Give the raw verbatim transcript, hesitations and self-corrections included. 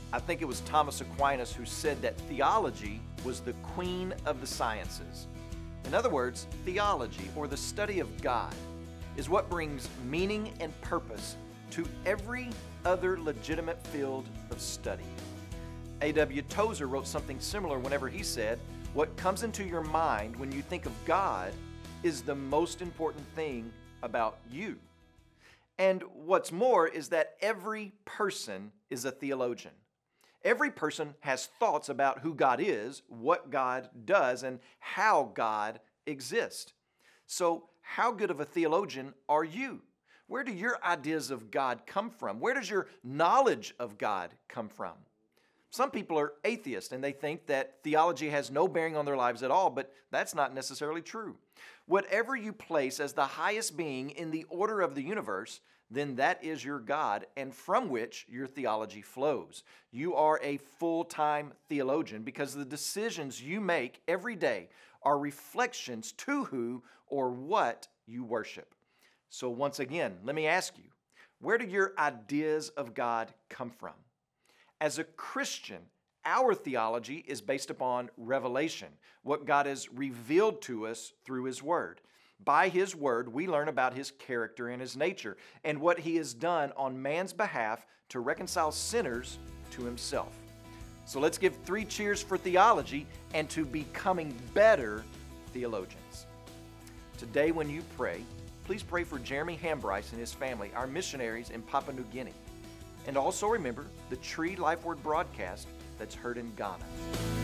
I think it was Thomas Aquinas who said that theology was the queen of the sciences. In other words, theology, or the study of God, is what brings meaning and purpose to every other legitimate field of study. A W Tozer wrote something similar whenever he said, "What comes into your mind when you think of God is the most important thing about you." And what's more is that every person is a theologian. Every person has thoughts about who God is, what God does, and how God exists. So, how good of a theologian are you? Where do your ideas of God come from? Where does your knowledge of God come from? Some people are atheists and they think that theology has no bearing on their lives at all, but that's not necessarily true. Whatever you place as the highest being in the order of the universe, then that is your God, and from which your theology flows. You are a full-time theologian because the decisions you make every day are reflections to who or what you worship. So once again, let me ask you, where do your ideas of God come from? As a Christian, our theology is based upon revelation, what God has revealed to us through His Word. By His Word, we learn about His character and His nature and what He has done on man's behalf to reconcile sinners to Himself. So let's give three cheers for theology and to becoming better theologians. Today when you pray, please pray for Jeremy Hambryce and his family, our missionaries in Papua New Guinea. And also remember the Tree Life Word broadcast that's heard in Ghana.